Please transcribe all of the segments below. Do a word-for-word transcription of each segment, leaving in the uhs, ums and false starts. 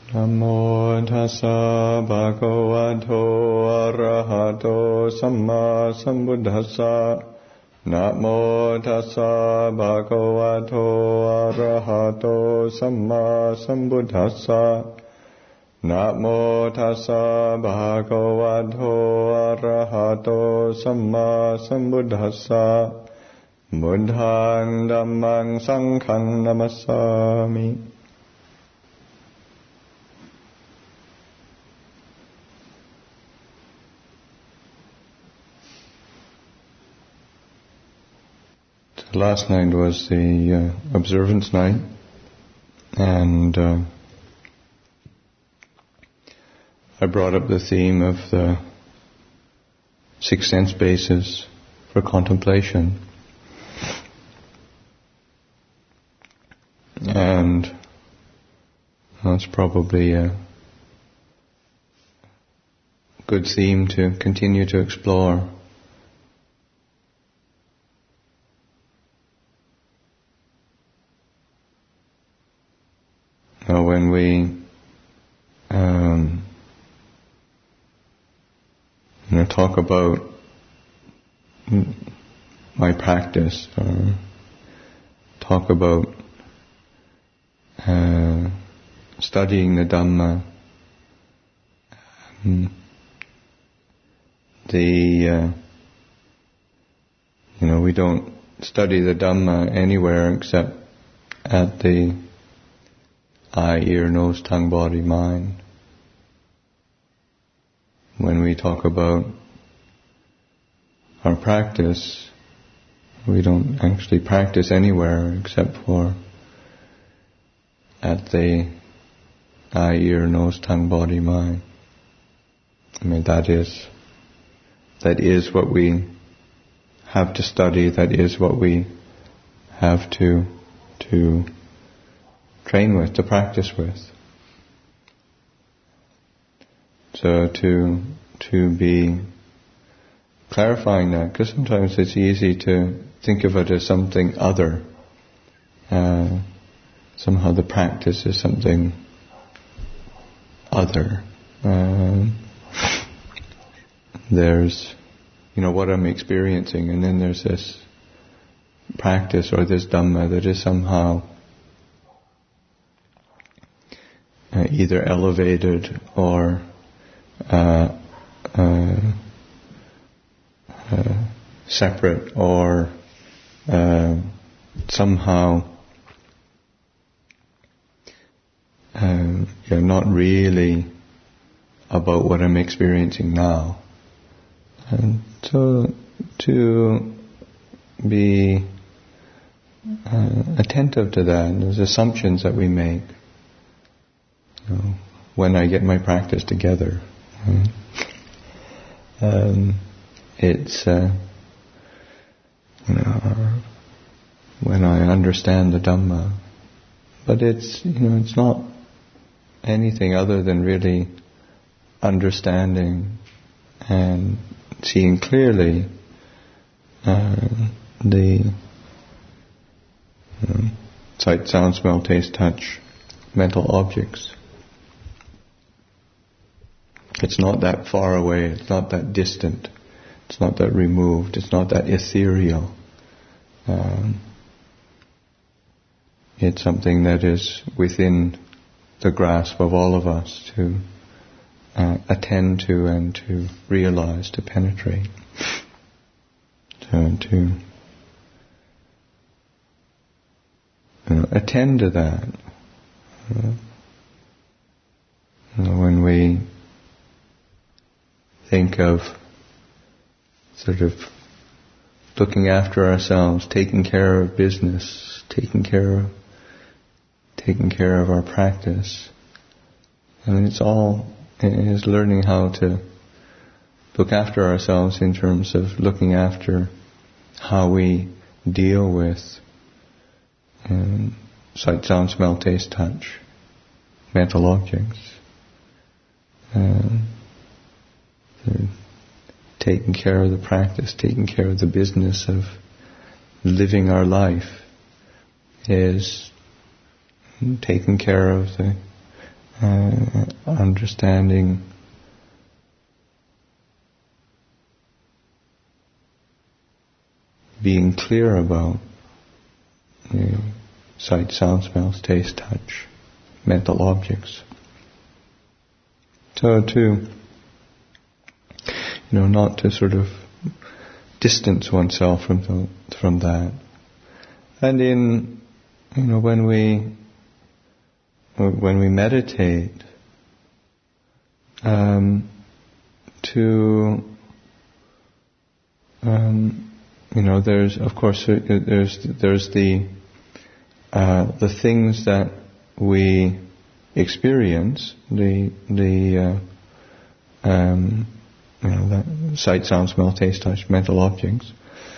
Namo tassa bhagavato arahato samma sambuddhassa. Namo tassa bhagavato arahato samma sambuddhassa. Namo tassa bhagavato arahato samma sambuddhassa. Buddhaṃ Dhammāṃ Saṅghāṃ Namassāmi. So last night was the uh, observance night, and uh, I brought up the theme of the six sense bases for contemplation. And that's probably a good theme to continue to explore. Now, when we um, you know, talk about my practice, or talk about Uh, studying the Dhamma, um, the uh, you know we don't study the Dhamma anywhere except at the eye, ear, nose, tongue, body, mind. When we talk about our practice, we don't actually practice anywhere except for at the eye, ear, nose, tongue, body, mind. I mean, that is, that is what we have to study, that is what we have to, to train with, to practice with. So to, to be clarifying that, because sometimes it's easy to think of it as something other. Uh, Somehow the practice is something other. Um, there's, you know, what I'm experiencing, and then there's this practice or this Dhamma that is somehow uh, either elevated or uh, uh, uh, separate, or uh, somehow Um, you're not really about what I'm experiencing now. And so to be uh, attentive to that, those assumptions that we make, you know, when I get my practice together. Right? Um, it's, uh, you know, when I understand the Dhamma. But it's, you know, it's not anything other than really understanding and seeing clearly uh, the you know, sight, sound, smell, taste, touch, mental objects. It's not that far away, it's not that distant, it's not that removed, it's not that ethereal. Um, it's something that is within the grasp of all of us to uh, attend to and to realize, to penetrate, to, to you know, attend to that. Uh, you know, when we think of sort of looking after ourselves, taking care of business, taking care of taking care of our practice. I mean, it's all, it is learning how to look after ourselves in terms of looking after how we deal with um, sight, sound, smell, taste, touch, mental objects. Um, taking care of the practice, taking care of the business of living our life is taking care of the uh, understanding being clear about you know, sight, sound, smells, taste, touch, mental objects. So to, you know, not to sort of distance oneself from the, from that. And in, you know, when we, when we meditate, um, to, um, you know, there's, of course, there's, there's the, uh, the things that we experience, the, the, uh, um, you know, that sight, sound, smell, taste, touch, mental objects.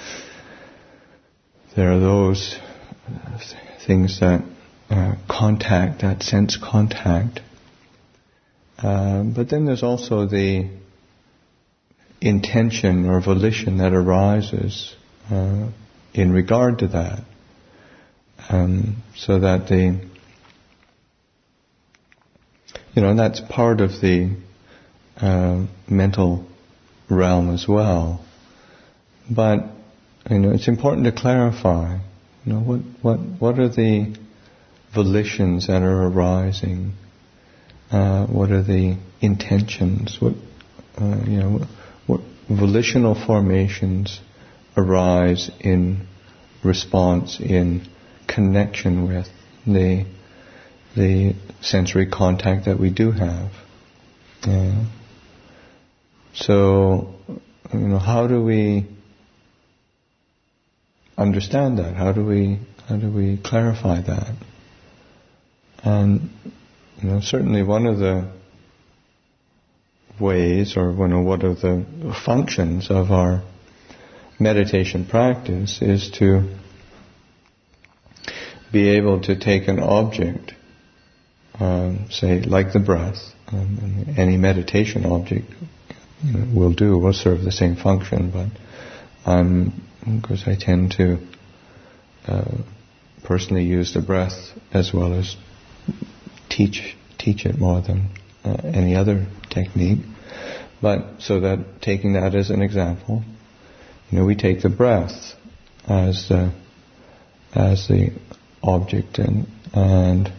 There are those things that uh, contact, that sense contact. Uh, but then there's also the intention or volition that arises uh, in regard to that. Um, so that the, you know, that's part of the uh, mental realm as well. But, you know, it's important to clarify, you know, what, what, what are the volitions that are arising? Uh, what are the intentions? What, uh, you know, what, what volitional formations arise in response, in connection with the the sensory contact that we do have. Yeah. So, you know, how do we understand that? How do we how do we clarify that? And you know, certainly one of the ways, or one of what are the functions of our meditation practice, is to be able to take an object, um, say like the breath, um, and any meditation object, you know, will do, will serve the same function, but um, because I tend to uh, personally use the breath as well as teach teach it more than uh, any other technique. But so that, taking that as an example, you know, we take the breath as the as the object and and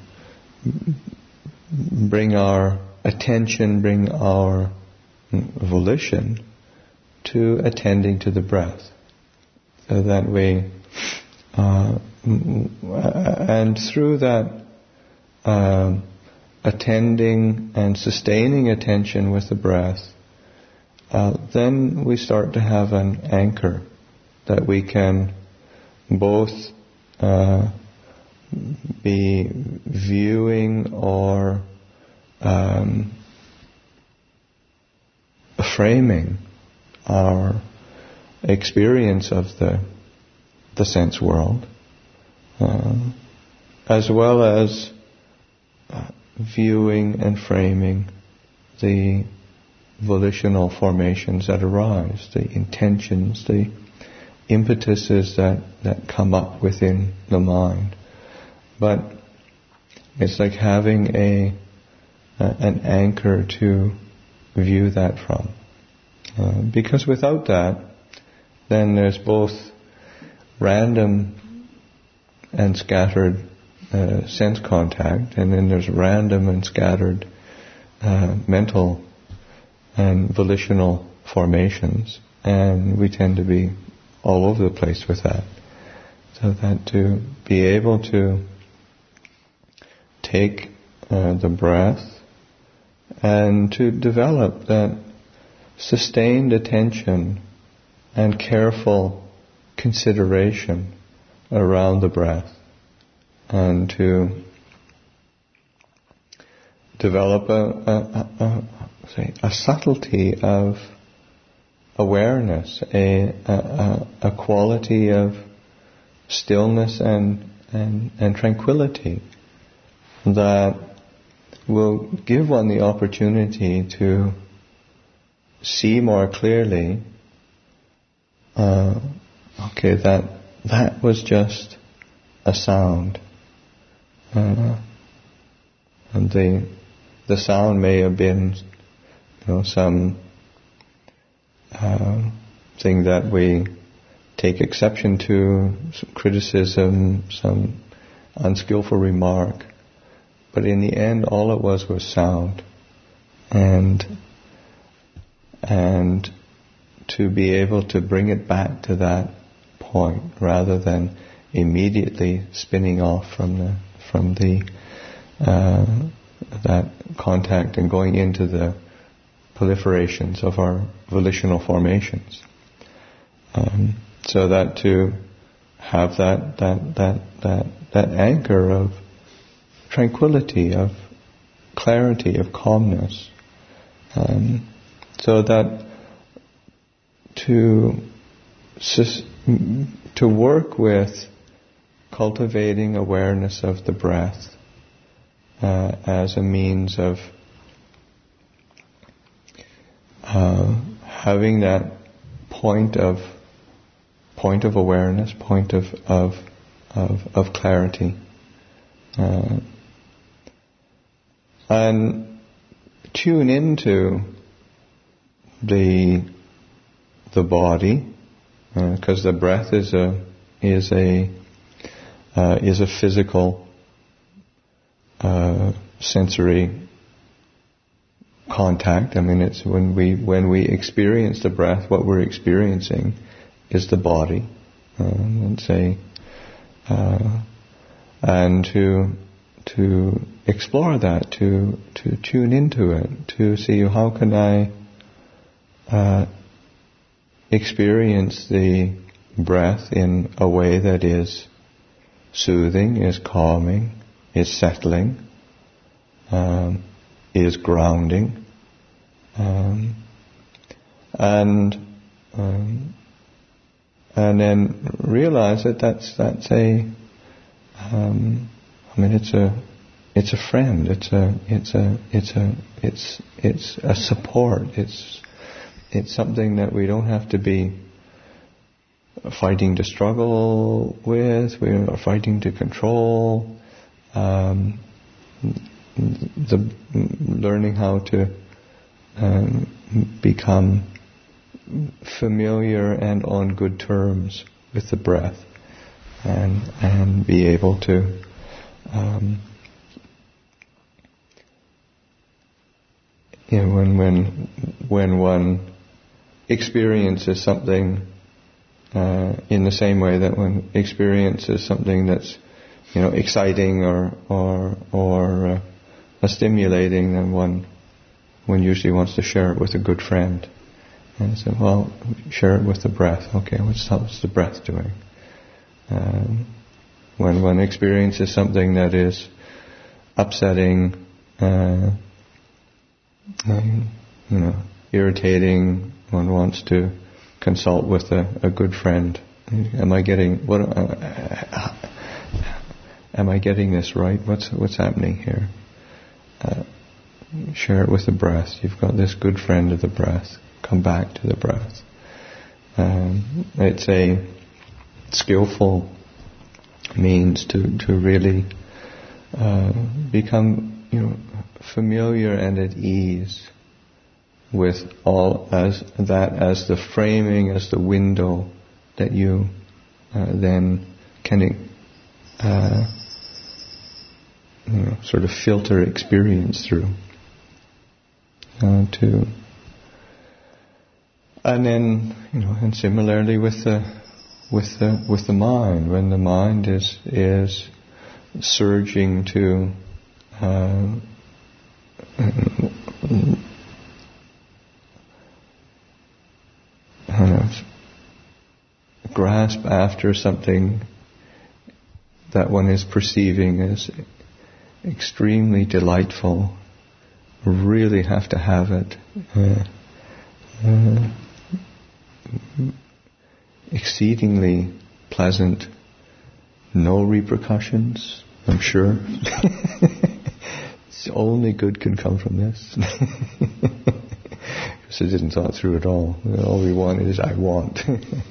bring our attention, bring our volition to attending to the breath. So that we, uh, and through that uh, attending and sustaining attention with the breath, uh, then we start to have an anchor that we can both uh, be viewing or um, framing our experience of the the sense world, uh, as well as uh, viewing and framing the volitional formations that arise, the intentions, the impetuses that, that come up within the mind. But it's like having a uh, an anchor to view that from. Uh, because without that, then there's both random and scattered uh, sense contact, and then there's random and scattered uh, mental and volitional formations, and we tend to be all over the place with that. So that to be able to take uh, the breath and to develop that sustained attention and careful consideration around the breath, and to develop a, a, a, a, say, a subtlety of awareness, a, a, a quality of stillness and, and, and tranquility that will give one the opportunity to see more clearly, uh, okay, that that was just a sound. Uh, and the the sound may have been, you know, some uh, thing that we take exception to, some criticism, some unskillful remark. But in the end, all it was was sound. And and to be able to bring it back to that point, rather than immediately spinning off from the from the uh, that contact and going into the proliferations of our volitional formations. Um, so that to have that that that that that anchor of tranquility, of clarity, of calmness, um, so that to to work with cultivating awareness of the breath uh, as a means of uh, having that point of point of awareness, point of of of, of clarity, uh, and tune into the the body, because uh, the breath is a is a uh, is a physical uh, sensory contact. I mean, it's when we when we experience the breath, what we're experiencing is the body. Um, let's say, uh, and to to explore that, to to tune into it, to see how can I uh, experience the breath in a way that is soothing, is calming, is settling, um, is grounding, um, and um, and then realize that that's that's a um, I mean it's a it's a friend, it's a it's a it's a it's it's a support, it's it's something that we don't have to be fighting to struggle with, we are fighting to control. Um, the learning how to um, become familiar and on good terms with the breath, and and be able to um, you know when when when one experiences something uh, in the same way that one experiences something that's you know exciting or or or uh, stimulating, then one one usually wants to share it with a good friend. And so, well, share it with the breath. Okay, what's, what's the breath doing? Um, when one experiences something that is upsetting, uh, you know, irritating, one wants to consult with a, a good friend. Am I getting what? Uh, am I getting this right? What's what's happening here? Uh, share it with the breath. You've got this good friend of the breath. Come back to the breath. Um, it's a skillful means to to really uh, become you know familiar and at ease with all as that as the framing, as the window that you uh, then can uh, you know, sort of filter experience through. Uh, to And then, you know, and similarly with the with the with the mind, when the mind is is surging to uh, uh, grasp after something that one is perceiving as extremely delightful, really have to have it. Uh, uh, exceedingly pleasant, no repercussions, I'm sure. It's only good can come from this. Because it didn't thought through at all. All we want is I want.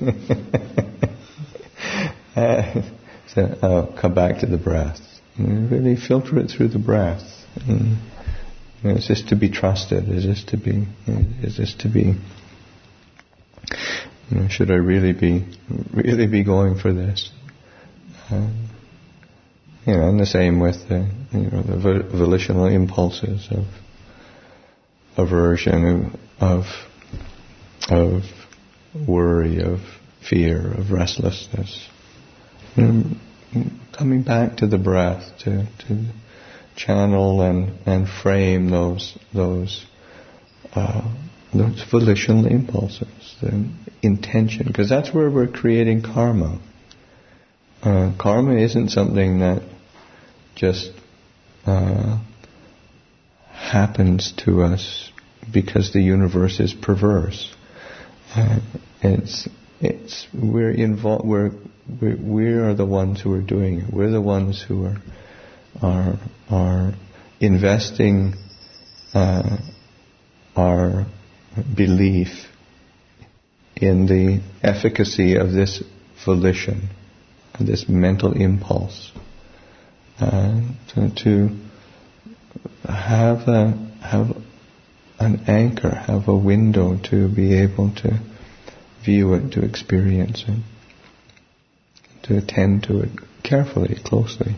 uh, so uh, come back to the breath. And really filter it through the breath. And, You know, is this to be trusted? Is this to be? Is this to be? You know, should I really be really be going for this? Um, you know, and the same with the you know the volitional impulses of aversion, of of worry, of fear, of restlessness. You know, coming back to the breath to to channel and, and frame those those uh, those volitional impulses, the intention, because that's where we're creating karma. Uh, karma isn't something that just uh, happens to us because the universe is perverse. Uh, it's it's we're involved. We're we we are the ones who are doing it. We're the ones who are are are investing uh, our belief in the efficacy of this volition, this mental impulse, uh, to, to have a have an anchor, have a window to be able to view it, to experience it, to attend to it carefully, closely,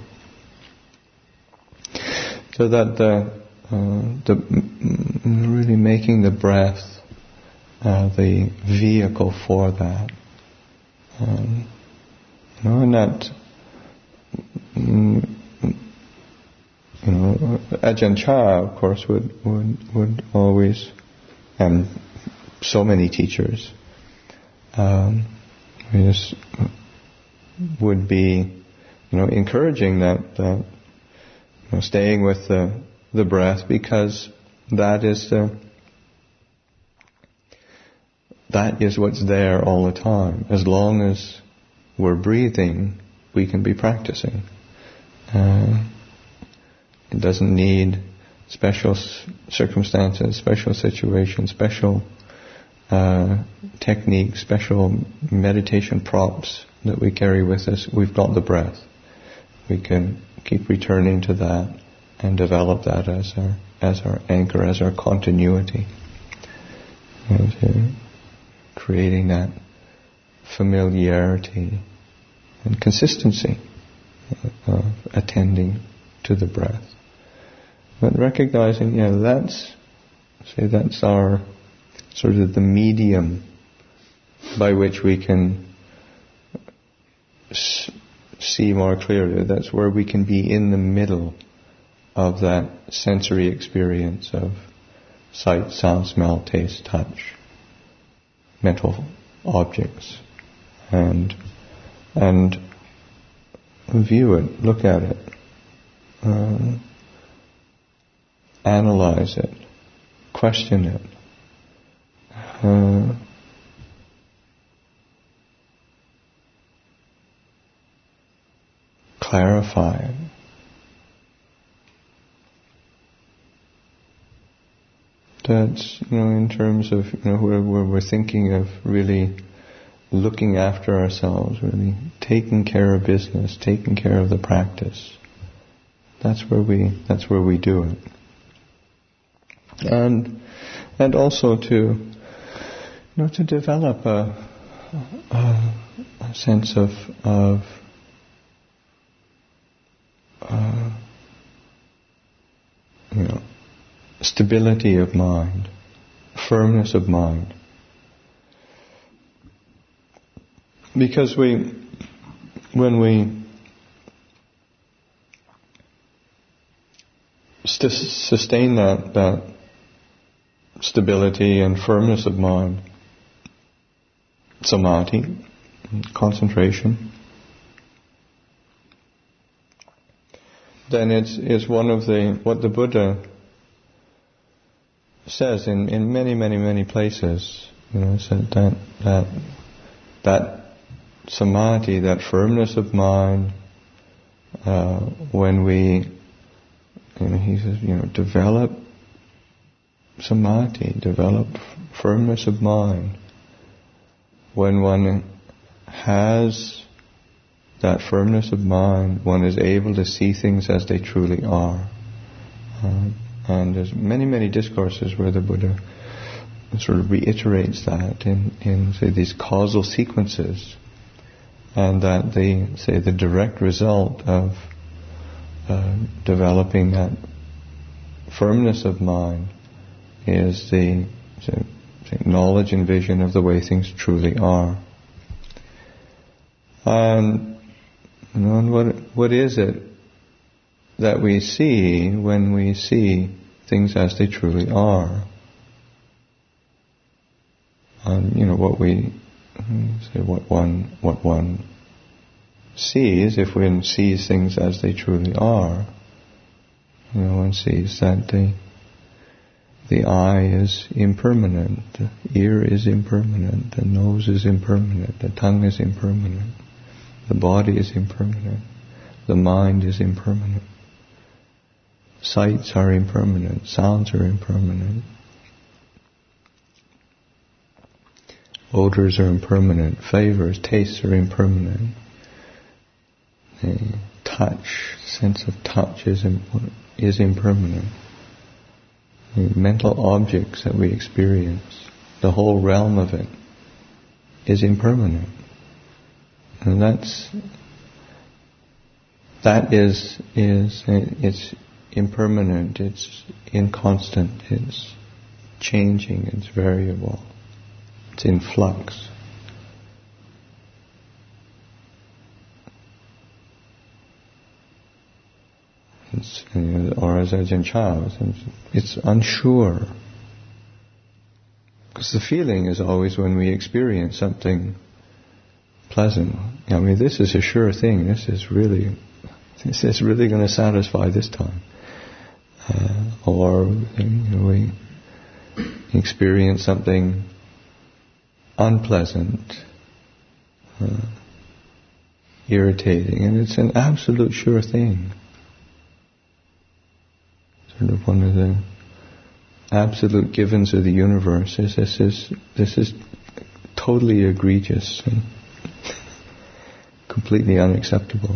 so that the uh, the really making the breath uh, the vehicle for that. Um, you know, and that, mm, you know, Ajahn Chah, of course, would, would would always, and so many teachers, um, just would be, you know, encouraging that, that you know, staying with the the breath, because that is the that is what's there all the time. As long as we're breathing, we can be practicing. Uh, it doesn't need special circumstances, special situations, special uh, techniques, special meditation props that we carry with us. We've got the breath. We can keep returning to that and develop that as our as our anchor, as our continuity, and, uh, creating that familiarity and consistency of attending to the breath. But recognizing, yeah, that's, say that's our sort of the medium by which we can s- see more clearly. That's where we can be in the middle of that sensory experience of sight, sound, smell, taste, touch, mental objects, and and view it, look at it, uh, analyze it, question it, uh, clarify it. That's, you know, in terms of, you know, where, where we're thinking of really looking after ourselves, really taking care of business, taking care of the practice. That's where we, that's where we do it. And, and also to, you know, to develop a, a, a sense of, of, uh, you know, stability of mind, firmness of mind. Because we, when we st- sustain that, that stability and firmness of mind, samadhi, concentration, then it's, it's one of the, what the Buddha says in, in many, many, many places, you know, said that that that samadhi, that firmness of mind, uh, when we, you know, he says, you know, develop samadhi, develop firmness of mind. When one has that firmness of mind, one is able to see things as they truly are. Uh, And there's many, many discourses where the Buddha sort of reiterates that in, in say, these causal sequences, and that the, say, the direct result of uh, developing that firmness of mind is the say, say, knowledge and vision of the way things truly are. And, you know, and what what is it that we see when we see things as they truly are? And, you know, what we say, what one what one sees, if one sees things as they truly are, you know, one sees that the the eye is impermanent, the ear is impermanent, the nose is impermanent, the tongue is impermanent, the body is impermanent, the mind is impermanent, sights are impermanent, sounds are impermanent, odors are impermanent, flavors, tastes are impermanent. The touch, sense of touch is imp- is impermanent. The mental objects that we experience, the whole realm of it, is impermanent. And that's that is is it's impermanent, it's inconstant, it's changing, it's variable, it's in flux. It's, or as Ajahn Chah, it's unsure. Because the feeling is always when we experience something pleasant. I mean, this is a sure thing. This is really, this is really going to satisfy this time. Uh, or you know, we experience something unpleasant, uh, irritating, and it's an absolute sure thing. Sort of one of the absolute givens of the universe is this is this is totally egregious and completely unacceptable.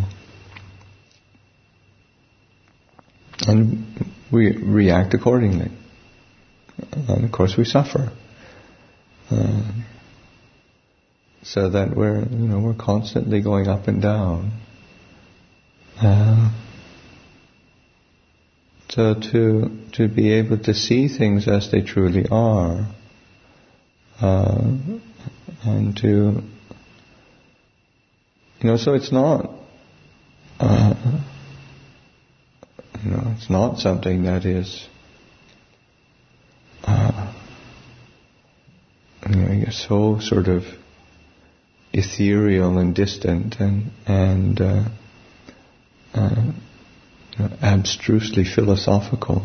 And we react accordingly. And of course we suffer. Uh, so that we're you know we're constantly going up and down. Uh, So to to be able to see things as they truly are, uh, and to you know, so it's not uh, you know it's not something that is uh, you know, I guess so sort of ethereal and distant and and uh, uh, abstrusely philosophical.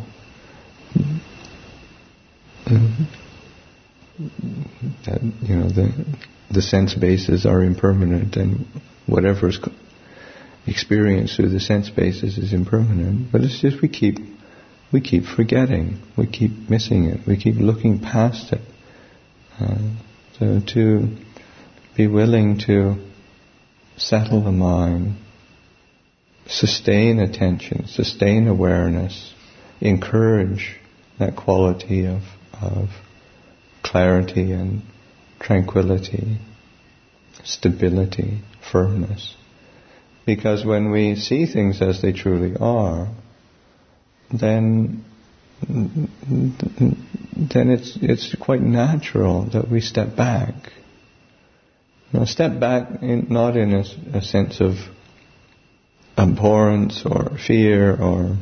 Mm-hmm. That, you know, the the sense bases are impermanent, and whatever is experienced through the sense bases is impermanent. But it's just we keep we keep forgetting, we keep missing it, we keep looking past it. Uh, so to be willing to settle the mind, sustain attention, sustain awareness, encourage that quality of, of clarity and tranquility, stability, firmness. Because when we see things as they truly are, then then it's it's quite natural that we step back. Now, step back in, not in a, a sense of abhorrence or fear, or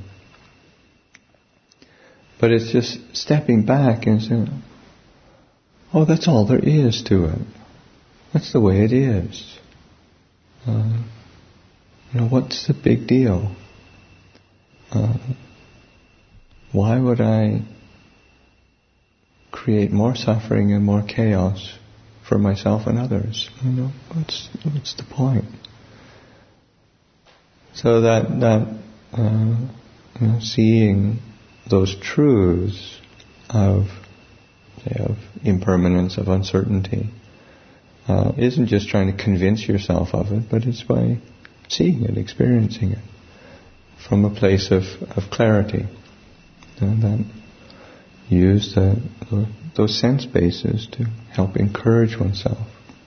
but it's just stepping back and saying, oh, that's all there is to it. That's the way it is. Uh, you know, what's the big deal? Uh, why would I create more suffering and more chaos for myself and others? You know, what's what's the point? So that that uh, you know, seeing those truths of say, of impermanence, of uncertainty, uh, isn't just trying to convince yourself of it, but it's by seeing it, experiencing it from a place of, of clarity and then use the, the, those sense bases to help encourage oneself.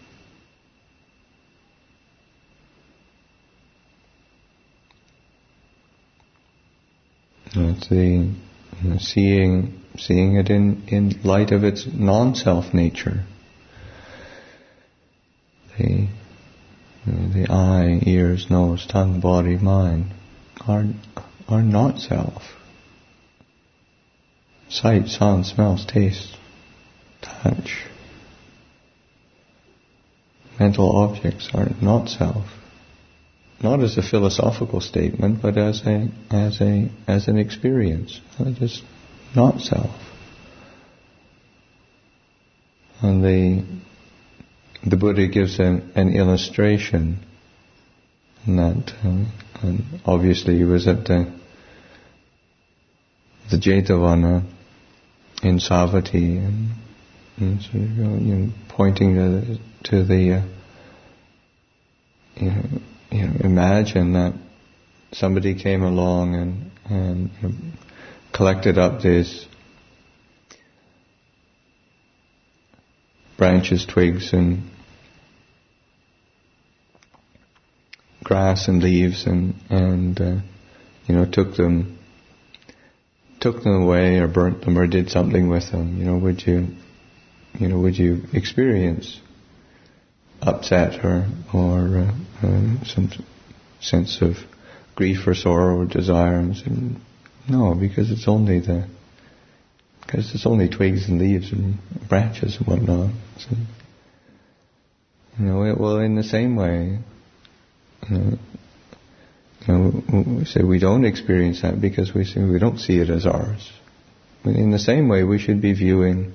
It's the you know, seeing seeing it in, in light of its non-self nature. The you know, the eye, ears, nose, tongue, body, mind are are not self. Sight, sound, smells, taste, touch, mental objects are not self. Not as a philosophical statement, but as a as a as an experience. It is not self. And the the Buddha gives an, an illustration that, um, and obviously he was at the the Jetavana in Savatthi, and, and so, you know, you know, pointing to, to the uh, you know. You know, imagine that somebody came along and, and you know, collected up these branches, twigs, and grass and leaves, and and uh, you know took them, took them away, or burnt them, or did something with them. You know, would you, you know, would you experience upset or or uh, uh, some sense of grief or sorrow or desire? And no, because it's only the because it's only twigs and leaves and branches and whatnot. So, you know, it, well, in the same way, you know, you know, we say we don't experience that because we say we don't see it as ours. But in the same way, we should be viewing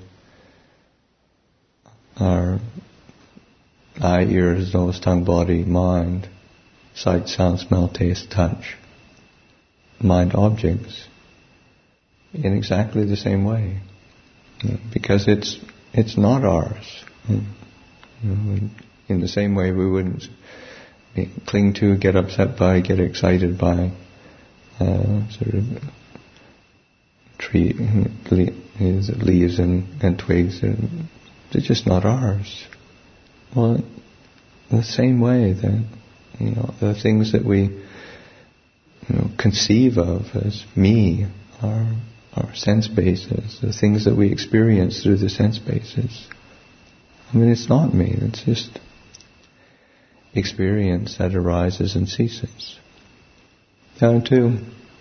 our eye, ears, nose, tongue, body, mind, sight, sound, smell, taste, touch, mind objects in exactly the same way, you know, because it's it's not ours. You know, in the same way, we wouldn't cling to, get upset by, get excited by uh, sort of tree leaves and, and twigs. They're just not ours. Well, in the same way that, you know, the things that we, you know, conceive of as me are our sense bases, the things that we experience through the sense bases. I mean, it's not me, it's just experience that arises and ceases. Now to,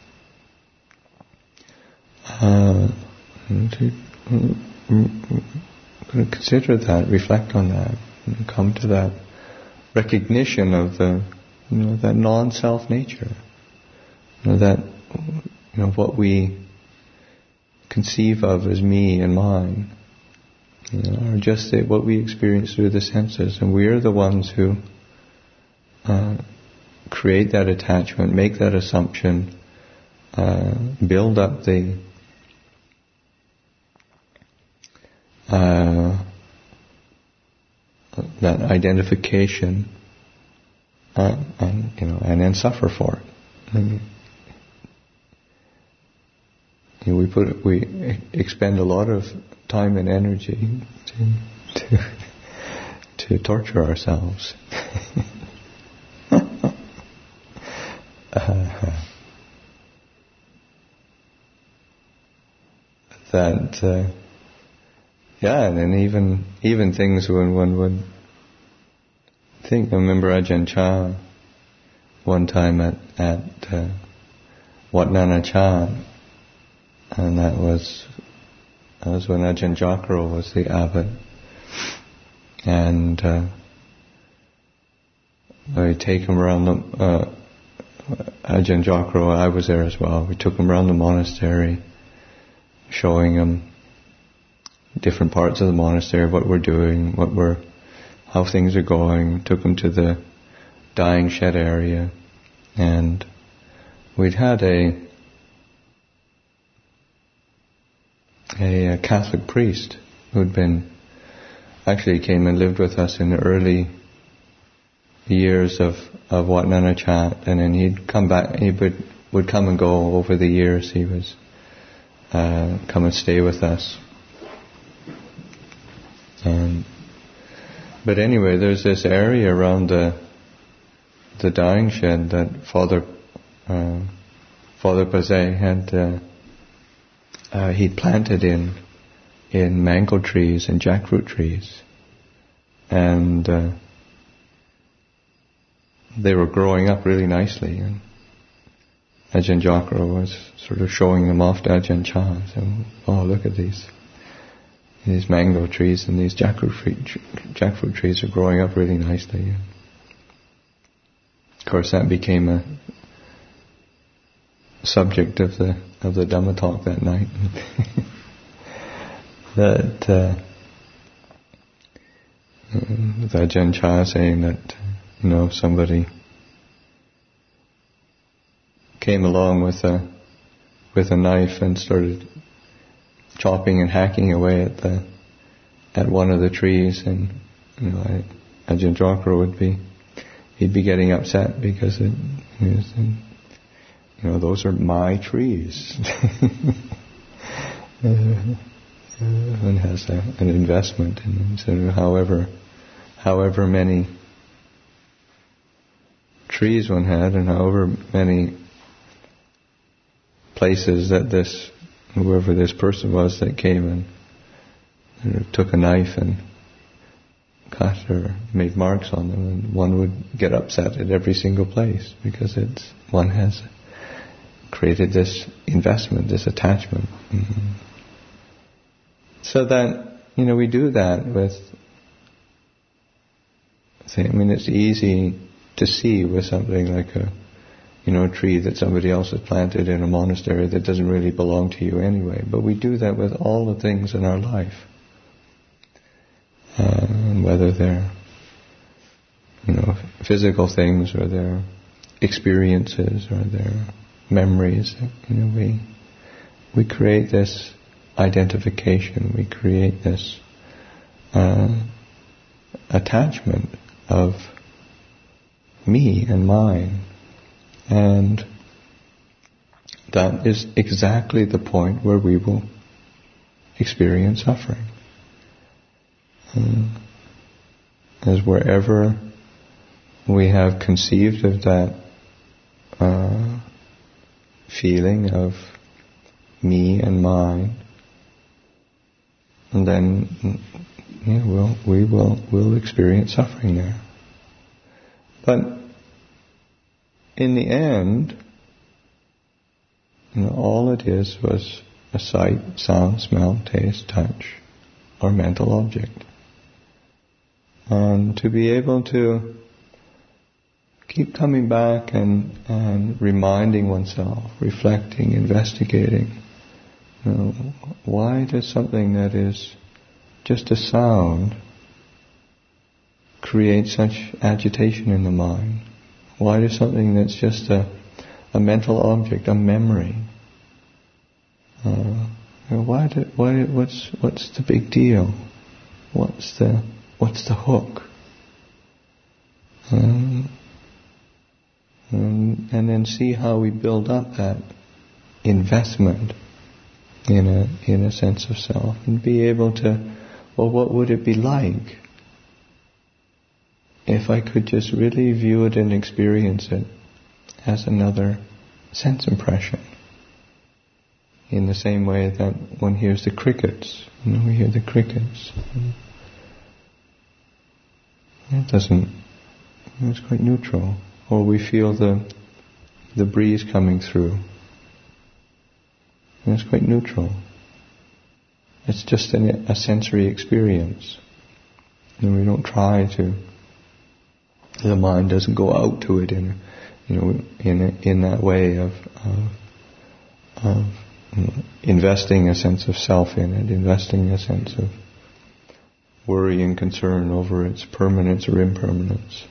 uh, to uh, consider that, reflect on that, and come to that recognition of the, you know, that non-self nature, you know, that, you know, what we conceive of as me and mine, you know, are just the, what we experience through the senses, and we are the ones who uh, create that attachment, make that assumption, uh, build up the uh, that identification, uh, and you know, and then suffer for it. I mean, you know, we put we expend a lot of time and energy to to, to torture ourselves. uh, that. Uh, Yeah, and then even even things when one would think. I remember Ajahn Chah one time at at uh, Wat Nana Cha, and that was that was when Ajahn Jakro was the abbot, and uh, we take him around the uh, Ajahn Jakro. I was there as well. We took him around the monastery, showing him different parts of the monastery, what we're doing, what we're, how things are going. Took them to the dyeing shed area, and we'd had a a Catholic priest who'd been actually came and lived with us in the early years of of Wat Nana Chat, and then he'd come back. He would would come and go over the years. He was uh, come and stay with us. Um, but anyway, there's this area around the the dying shed that Father uh, Father Pazet had uh, uh, he'd planted in in mango trees and jackfruit trees, and uh, they were growing up really nicely. And Ajahn Jokro was sort of showing them off to Ajahn Chah. So, oh, look at these these mango trees and these jackfruit tree, jackfruit trees are growing up really nicely. And of course, that became a subject of the of the Dhamma talk that night. that uh, with Ajahn Chah saying that, you know, somebody came along with a with a knife and started chopping and hacking away at the at one of the trees, and you know, I, Ajahn Jokro would be he'd be getting upset because it, it was, you know, those are my trees. uh, one has a, an investment in them. So however however many trees one had, and however many places that this, whoever this person was that came and you know, took a knife and cut or made marks on them, and one would get upset at every single place because it's one has created this investment, this attachment. Mm-hmm. So that, you know, we do that with, I mean, it's easy to see with something like a you know, a tree that somebody else has planted in a monastery that doesn't really belong to you anyway. But we do that with all the things in our life. Uh, and whether they're, you know, physical things or they're experiences or they're memories, you know, we, we create this identification, we create this uh, attachment of me and mine. And that is exactly the point where we will experience suffering. Um, as wherever we have conceived of that uh, feeling of me and mine, and then you know, we'll, we will we'll experience suffering there. But in the end, you know, all it is was a sight, sound, smell, taste, touch, or mental object. And to be able to keep coming back and, and reminding oneself, reflecting, investigating, you know, why does something that is just a sound create such agitation in the mind? Why does something that's just a, a mental object, a memory, uh, why? Do, why? What's what's the big deal? What's the what's the hook? Um, and, and then see how we build up that investment in a in a sense of self, and be able to, well, what would it be like if I could just really view it and experience it as another sense impression? In the same way that one hears the crickets, you know, we hear the crickets. It doesn't, it's quite neutral. Or we feel the the breeze coming through. And it's quite neutral. It's just an, a sensory experience. And we don't try to, the mind doesn't go out to it in, you know, in a, in that way of, of, of you know, investing a sense of self in it, investing a sense of worry and concern over its permanence or impermanence.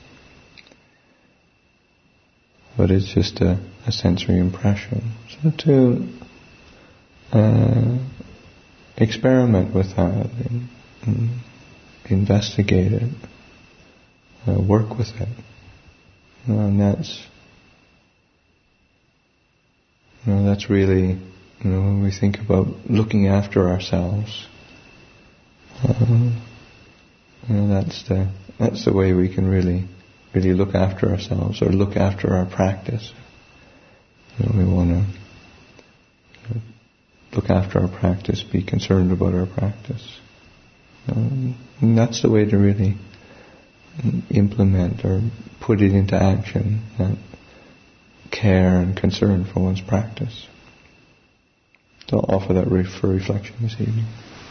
But it's just a, a sensory impression. So to uh, experiment with that, and, and investigate it, uh, work with it, you know, and that's, you know, that's really you know, when we think about looking after ourselves, um, you know, that's the that's the way we can really, really look after ourselves or look after our practice. You know, we want to you know, look after our practice, be concerned about our practice. Um, and that's the way to really implement or put it into action, that care and concern for one's practice. So I'll offer that for reflection this evening.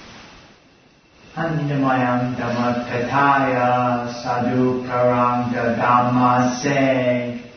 Anyamayam Dhammakataya Sadhu Karanga Dhammase